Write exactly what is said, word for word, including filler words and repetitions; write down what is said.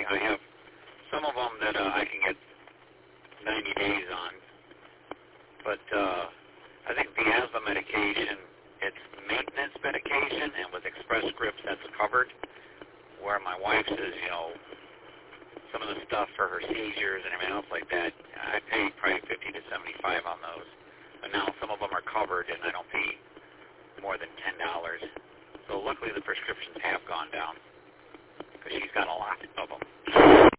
I have some of them that uh, I can get ninety days on, but uh, I think the asthma medication, it's maintenance medication, and with Express Scripts that's covered, where my wife says, you know, some of the stuff for her seizures and everything else like that, I pay probably fifty to seventy-five on those. But now some of them are covered, and I don't pay more than ten dollars. So luckily the prescriptions have gone down, because she's got a lot of them.